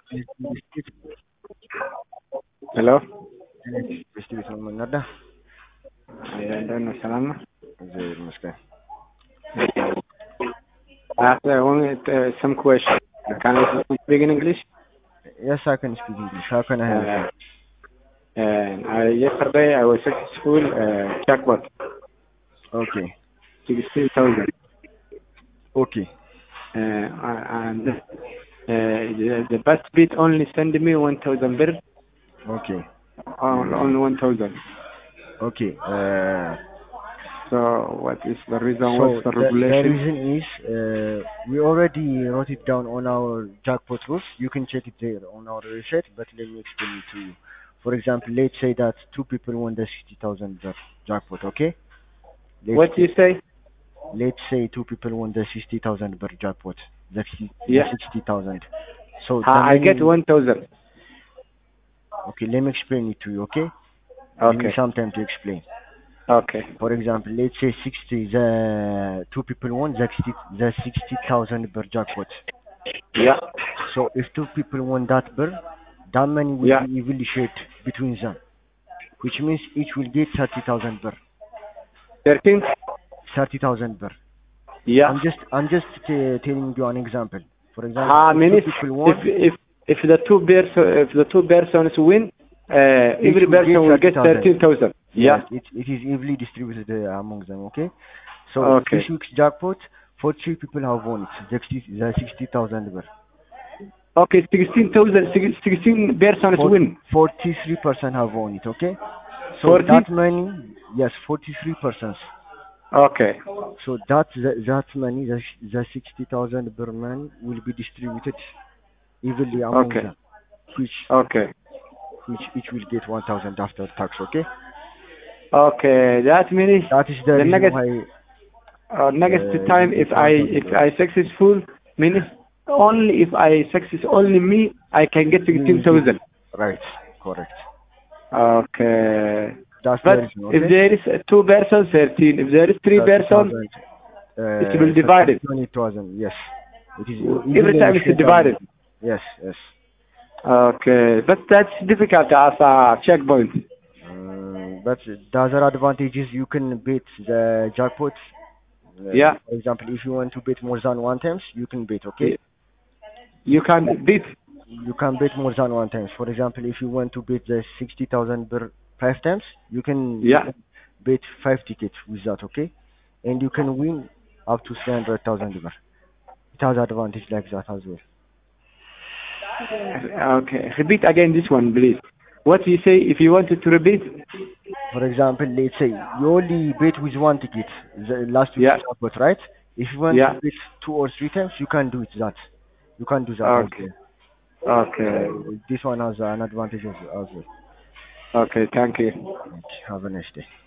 Hello? Investigator Nada. I don't know, Salama. زي المشكلة. I have only some question. Can I speak in English? Yes, I can speak English. How can I help Uh, you? Yesterday I was successful jackpot, Okay. 16,000. Okay. And the best bit only send me 1,000 birr, Okay. only 1,000. Okay. So what is the reason? What's So the the regulation? reason is we already wrote it down on our jackpot rules. You can check it there on our website, but let me explain it to you. For example, let's say that two people won the 60,000 jackpot. Okay. Let's What you say? let's say two people won the 60,000 per jackpot. The Yeah, 60,000. So the I get money. 1,000. Okay, let me explain it to you. Okay. Give me Okay, some time to explain. okay. For example, let's say 60, the two people won the 60,000 per jackpot. Yeah, So if two people won that per, that money will yeah. be evenly shared between them, which means each will get 30,000 per. 13? 30,000 per. Yeah. I'm just telling you an example. For example, if two Means people if won, if if the two persons win, each every will get person will get 30,000. 13,000. Yes, Yeah. it is evenly distributed among them. Okay. So this Okay. week's jackpot, 40 people have won it. The 60,000 per. Okay. 16,000. 16 persons For win. 43% have won it. Okay. So 40. that money, yes, 43%. Okay. So that money, the 60,000 per man will be distributed evenly among Okay. them, which Okay. which each will get 1,000 after tax. Okay. Okay. That means That is the the reason next why next you time get 1,000 per. if I successful means only if I success only me I can get You will get 16,000. right, correct. Okay. That's the But reason. if Okay. there is two persons, 13. If there is three persons, 30,000, it will divide it. 20,000. Yes, it is Every evenly time it's shared among divided. them. Yes, yes. Okay, but that's difficult as a checkpoint. But the other advantage is you can beat the jackpot. Yeah, For example, if you want to bet more than one times, you can bet. Okay, y- you can beat. you can bet more than one times. For example, if you want to bet the 60,000 per 5 times, you can Yeah. bet 5 tickets with that. Okay, and you can win up to 300,000 per. It has advantage like that as well. Okay, repeat again this one, please. What you say if you wanted to repeat? For example, let's say you only bet with one ticket, the last week's Yeah, jackpot, right? If you want to yeah. bet 2 or 3 times, you can do it that. You can do that as Okay, well. okay, This one has an advantage as well. okay. Thank you. Okay, have a nice day.